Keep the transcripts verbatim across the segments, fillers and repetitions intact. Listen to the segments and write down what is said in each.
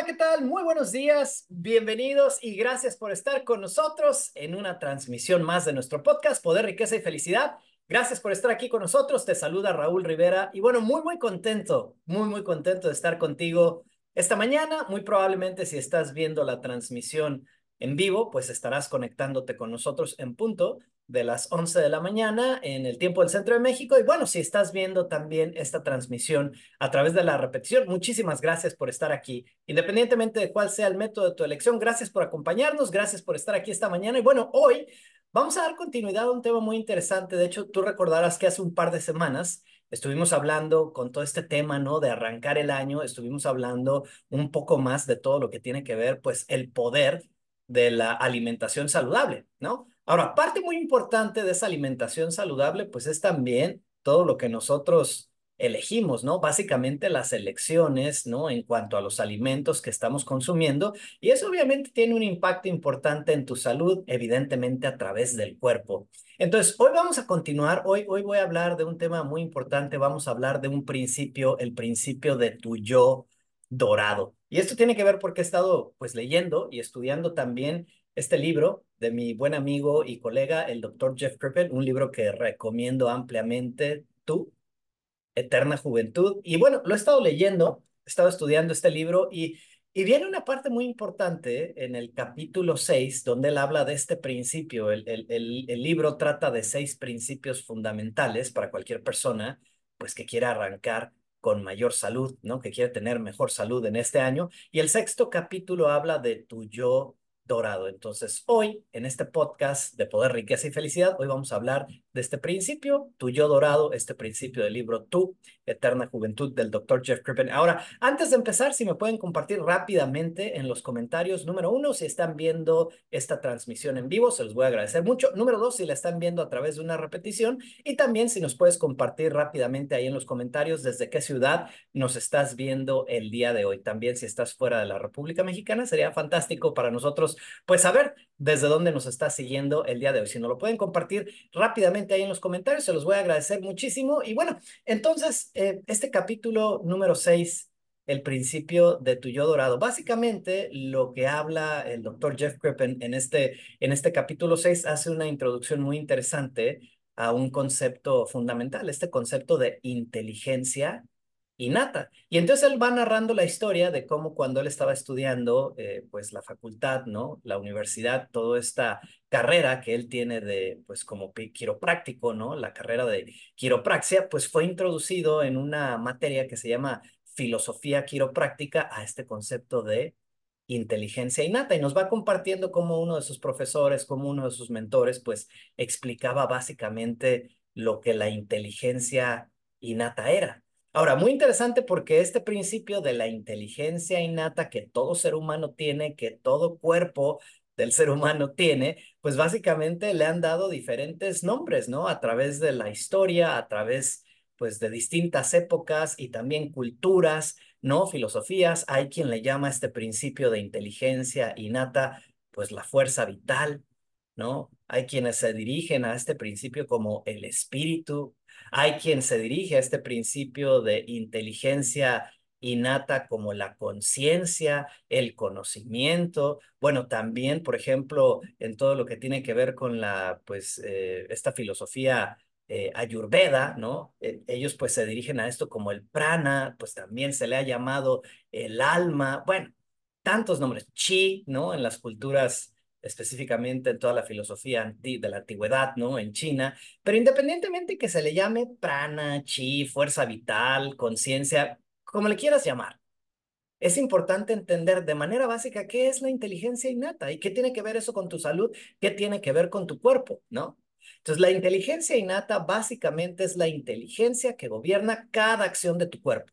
¿qué tal? Muy buenos días, bienvenidos y gracias por estar con nosotros en una transmisión más de nuestro podcast, Poder, Riqueza y Felicidad. Gracias por estar aquí con nosotros. Te saluda Raúl Rivera y bueno, muy, muy contento, muy, muy contento de estar contigo esta mañana. Muy probablemente si estás viendo la transmisión en vivo, pues estarás conectándote con nosotros en punto de las once de la mañana en el tiempo del Centro de México. Y bueno, si estás viendo también esta transmisión a través de la repetición, muchísimas gracias por estar aquí. Independientemente de cuál sea el método de tu elección, gracias por acompañarnos, gracias por estar aquí esta mañana. Y bueno, hoy vamos a dar continuidad a un tema muy interesante. De hecho, tú recordarás que hace un par de semanas estuvimos hablando con todo este tema, ¿no? De arrancar el año, estuvimos hablando un poco más de todo lo que tiene que ver, pues, el poder de la alimentación saludable, ¿no? Ahora, parte muy importante de esa alimentación saludable, pues es también todo lo que nosotros elegimos, ¿no? Básicamente las elecciones, ¿no? En cuanto a los alimentos que estamos consumiendo, y eso obviamente tiene un impacto importante en tu salud, evidentemente a través del cuerpo. Entonces, hoy vamos a continuar, hoy, hoy voy a hablar de un tema muy importante, vamos a hablar de un principio, el principio de tu yo dorado. Y esto tiene que ver porque he estado pues leyendo y estudiando también este libro de mi buen amigo y colega, el doctor Jeff Krippen, un libro que recomiendo ampliamente, Tú, Eterna Juventud. Y bueno, lo he estado leyendo, he estado estudiando este libro y, y viene una parte muy importante en el capítulo seis donde él habla de este principio. El, el, el, el libro trata de seis principios fundamentales para cualquier persona, pues que quiera arrancar con mayor salud, ¿no? Que quiere tener mejor salud en este año. Y el sexto capítulo habla de tu yo dorado. Entonces, hoy, en este podcast de Poder, Riqueza y Felicidad, hoy vamos a hablar de este principio, tu yo dorado, este principio del libro Tú, Eterna Juventud del doctor Jeff Krippen. Ahora, antes de empezar, si me pueden compartir rápidamente en los comentarios, número uno, si están viendo esta transmisión en vivo, se los voy a agradecer mucho. Número dos, si la están viendo a través de una repetición. Y también si nos puedes compartir rápidamente ahí en los comentarios desde qué ciudad nos estás viendo el día de hoy. También si estás fuera de la República Mexicana, sería fantástico para nosotros pues saber desde dónde nos está siguiendo el día de hoy. Si nos lo pueden compartir rápidamente ahí en los comentarios, se los voy a agradecer muchísimo. Y bueno, entonces, eh, este capítulo número seis, el principio de tu yo dorado. Básicamente, lo que habla el doctor Jeff Krippen en este, en este capítulo seis hace una introducción muy interesante a un concepto fundamental, este concepto de inteligencia innata. Y entonces él va narrando la historia de cómo cuando él estaba estudiando, eh, pues la facultad, ¿no? La universidad, toda esta carrera que él tiene de, pues como quiropráctico, ¿no? La carrera de quiropraxia, pues fue introducido en una materia que se llama filosofía quiropráctica a este concepto de inteligencia innata y nos va compartiendo cómo uno de sus profesores, como uno de sus mentores, pues explicaba básicamente lo que la inteligencia innata era. Ahora, muy interesante porque este principio de la inteligencia innata que todo ser humano tiene, que todo cuerpo del ser humano tiene, pues básicamente le han dado diferentes nombres, ¿no? A través de la historia, a través, pues, de distintas épocas y también culturas, ¿no? Filosofías. Hay quien le llama a este principio de inteligencia innata, pues, la fuerza vital, ¿no? Hay quienes se dirigen a este principio como el espíritu. Hay quien se dirige a este principio de inteligencia innata como la conciencia, el conocimiento. Bueno, también, por ejemplo, en todo lo que tiene que ver con la, pues, eh, esta filosofía eh, Ayurveda, ¿no? Eh, ellos pues se dirigen a esto como el prana, pues también se le ha llamado el alma, bueno, tantos nombres, chi, ¿no? En las culturas específicamente en toda la filosofía anti de la antigüedad, ¿no? En China, pero independientemente que se le llame prana, chi, fuerza vital, conciencia, como le quieras llamar, es importante entender de manera básica qué es la inteligencia innata y qué tiene que ver eso con tu salud, qué tiene que ver con tu cuerpo, ¿no? Entonces, la inteligencia innata básicamente es la inteligencia que gobierna cada acción de tu cuerpo.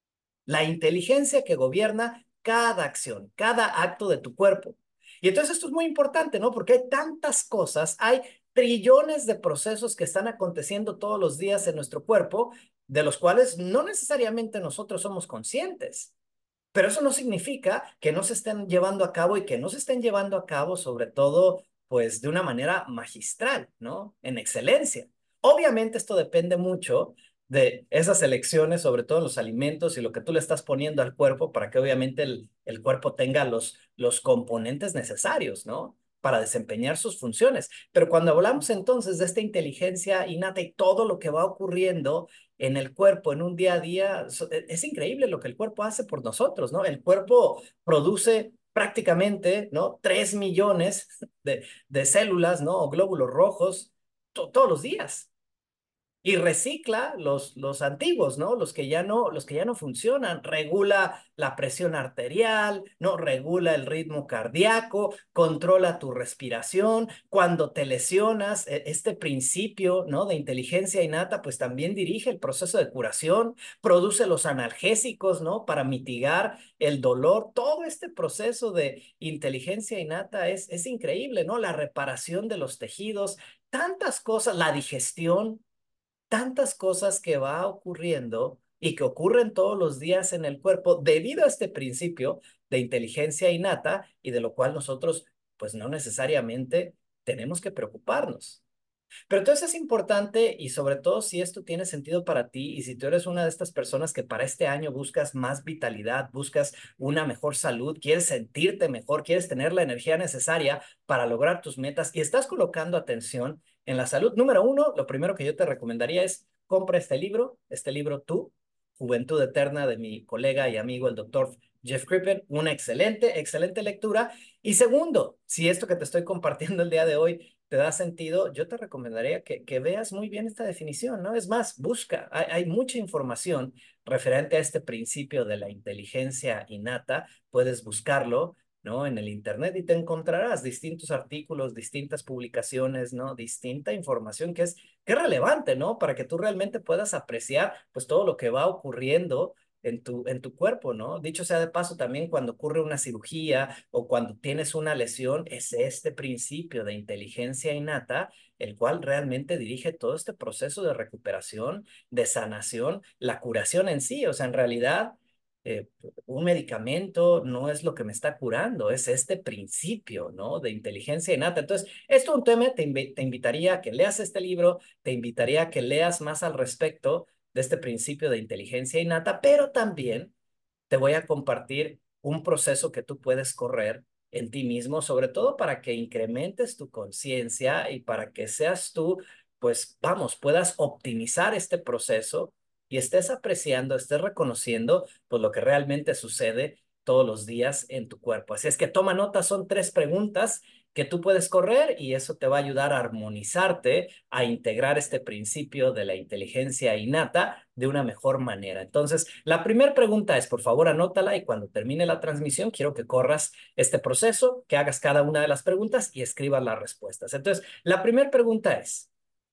La inteligencia que gobierna cada acción, cada acto de tu cuerpo. Y entonces esto es muy importante, ¿no? Porque hay tantas cosas, hay trillones de procesos que están aconteciendo todos los días en nuestro cuerpo, de los cuales no necesariamente nosotros somos conscientes. Pero eso no significa que no se estén llevando a cabo y que no se estén llevando a cabo, sobre todo, pues de una manera magistral, ¿no? En excelencia. Obviamente esto depende mucho de esas elecciones, sobre todo en los alimentos y lo que tú le estás poniendo al cuerpo para que obviamente el, el cuerpo tenga los, los componentes necesarios, ¿no? Para desempeñar sus funciones. Pero cuando hablamos entonces de esta inteligencia innata y todo lo que va ocurriendo en el cuerpo en un día a día, es increíble lo que el cuerpo hace por nosotros, ¿no? El cuerpo produce prácticamente, ¿no? Tres millones de, de células, ¿no? O glóbulos rojos to todos los días y recicla los, los antiguos, ¿no? Los que ya no, los que ya no funcionan. Regula la presión arterial, ¿no? Regula el ritmo cardíaco, controla tu respiración. Cuando te lesionas, e, este principio, ¿no? De inteligencia innata, pues también dirige el proceso de curación, produce los analgésicos, ¿no? Para mitigar el dolor. Todo este proceso de inteligencia innata es, es increíble, ¿no? La reparación de los tejidos, tantas cosas, la digestión, tantas cosas que va ocurriendo y que ocurren todos los días en el cuerpo debido a este principio de inteligencia innata y de lo cual nosotros pues no necesariamente tenemos que preocuparnos. Pero entonces es importante y sobre todo si esto tiene sentido para ti y si tú eres una de estas personas que para este año buscas más vitalidad, buscas una mejor salud, quieres sentirte mejor, quieres tener la energía necesaria para lograr tus metas y estás colocando atención en la salud. Número uno, lo primero que yo te recomendaría es compra este libro, este libro Tú, Juventud Eterna de mi colega y amigo el doctor Jeff Crippen, una excelente, excelente lectura. Y segundo, si esto que te estoy compartiendo el día de hoy te da sentido, yo te recomendaría que, que veas muy bien esta definición, ¿no? Es más, busca, hay, hay mucha información referente a este principio de la inteligencia innata, puedes buscarlo, ¿no? En el internet y te encontrarás distintos artículos, distintas publicaciones, ¿no? Distinta información que es, que es relevante, ¿no? Para que tú realmente puedas apreciar, pues, todo lo que va ocurriendo en tu, en tu cuerpo, ¿no? Dicho sea de paso, también cuando ocurre una cirugía o cuando tienes una lesión, es este principio de inteligencia innata el cual realmente dirige todo este proceso de recuperación, de sanación, la curación en sí. O sea, en realidad, eh, un medicamento no es lo que me está curando, es este principio, ¿no? De inteligencia innata. Entonces, esto es un tema, te, inv te invitaría a que leas este libro, te invitaría a que leas más al respecto de este principio de inteligencia innata, pero también te voy a compartir un proceso que tú puedes correr en ti mismo, sobre todo para que incrementes tu conciencia y para que seas tú, pues vamos, puedas optimizar este proceso y estés apreciando, estés reconociendo, pues lo que realmente sucede todos los días en tu cuerpo. Así es que toma nota, son tres preguntas que tú puedes correr y eso te va a ayudar a armonizarte, a integrar este principio de la inteligencia innata de una mejor manera. Entonces, la primera pregunta es, por favor, anótala y cuando termine la transmisión, quiero que corras este proceso, que hagas cada una de las preguntas y escribas las respuestas. Entonces, la primera pregunta es,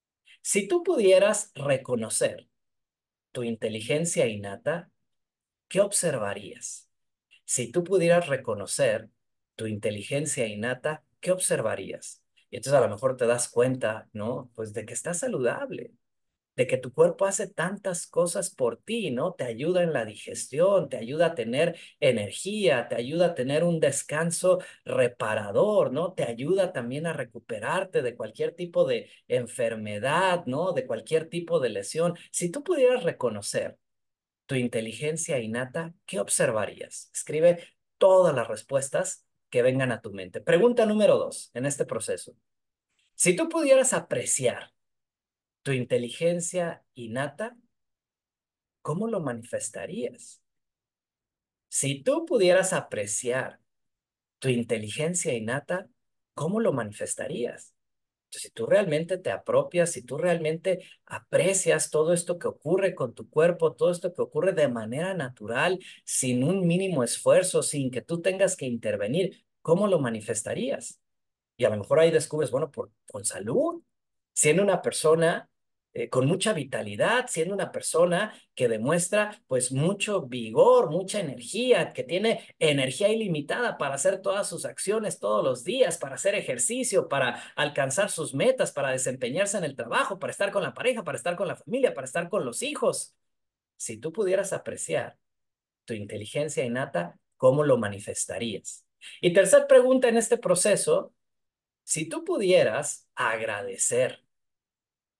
si tú pudieras reconocer tu inteligencia innata, ¿qué observarías? Si tú pudieras reconocer tu inteligencia innata, ¿qué observarías? Y entonces a lo mejor te das cuenta, ¿no? Pues de que estás saludable, de que tu cuerpo hace tantas cosas por ti, ¿no? Te ayuda en la digestión, te ayuda a tener energía, te ayuda a tener un descanso reparador, ¿no? Te ayuda también a recuperarte de cualquier tipo de enfermedad, ¿no? De cualquier tipo de lesión. Si tú pudieras reconocer tu inteligencia innata, ¿qué observarías? Escribe todas las respuestas que vengan a tu mente. Pregunta número dos en este proceso. Si tú pudieras apreciar tu inteligencia innata, ¿cómo lo manifestarías? Si tú pudieras apreciar tu inteligencia innata, ¿cómo lo manifestarías? Si tú realmente te apropias, si tú realmente aprecias todo esto que ocurre con tu cuerpo, todo esto que ocurre de manera natural, sin un mínimo esfuerzo, sin que tú tengas que intervenir, ¿cómo lo manifestarías? Y a lo mejor ahí descubres, bueno, por, con salud, siendo una persona eh, con mucha vitalidad, siendo una persona que demuestra pues mucho vigor, mucha energía, que tiene energía ilimitada para hacer todas sus acciones todos los días, para hacer ejercicio, para alcanzar sus metas, para desempeñarse en el trabajo, para estar con la pareja, para estar con la familia, para estar con los hijos. Si tú pudieras apreciar tu inteligencia innata, ¿cómo lo manifestarías? Y tercer pregunta en este proceso, si tú pudieras agradecer,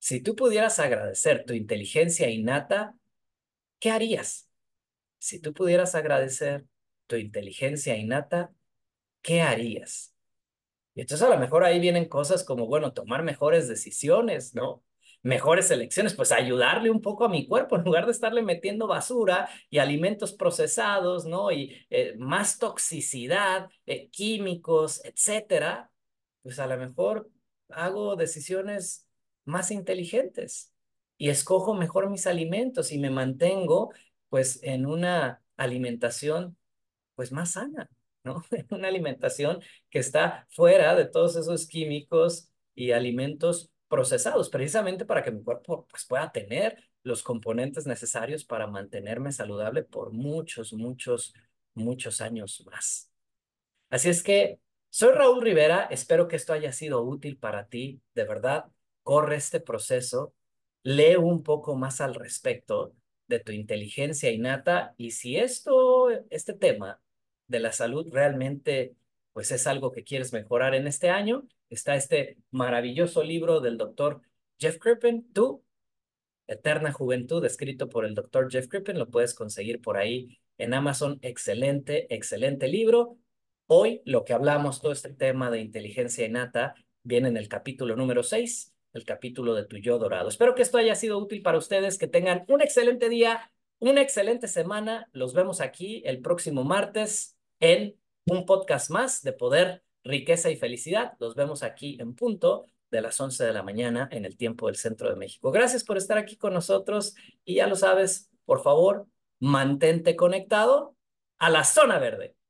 Si tú pudieras agradecer tu inteligencia innata, ¿qué harías? Si tú pudieras agradecer tu inteligencia innata, ¿qué harías? Y entonces a lo mejor ahí vienen cosas como, bueno, tomar mejores decisiones, ¿no? Mejores elecciones, pues ayudarle un poco a mi cuerpo en lugar de estarle metiendo basura y alimentos procesados, ¿no? Y eh, más toxicidad, eh, químicos, etcétera. Pues a lo mejor hago decisiones más inteligentes y escojo mejor mis alimentos y me mantengo pues en una alimentación pues más sana, ¿no? Una alimentación que está fuera de todos esos químicos y alimentos procesados, precisamente para que mi cuerpo pues, pueda tener los componentes necesarios para mantenerme saludable por muchos, muchos, muchos años más. Así es que soy Raúl Rivera, espero que esto haya sido útil para ti, de verdad, corre este proceso, lee un poco más al respecto de tu inteligencia innata y si esto, este tema de la salud realmente pues es algo que quieres mejorar en este año, está este maravilloso libro del doctor Jeff Crippen, Tú Eterna Juventud, escrito por el doctor Jeff Crippen, lo puedes conseguir por ahí en Amazon. Excelente, excelente libro. Hoy lo que hablamos, todo este tema de inteligencia innata, viene en el capítulo número seis, el capítulo de tu yo dorado. Espero que esto haya sido útil para ustedes, que tengan un excelente día, una excelente semana. Los vemos aquí el próximo martes en un podcast más de Poder, Riqueza y Felicidad. Los vemos aquí en punto de las once de la mañana en el tiempo del centro de México. Gracias por estar aquí con nosotros y ya lo sabes, por favor, mantente conectado a la zona verde.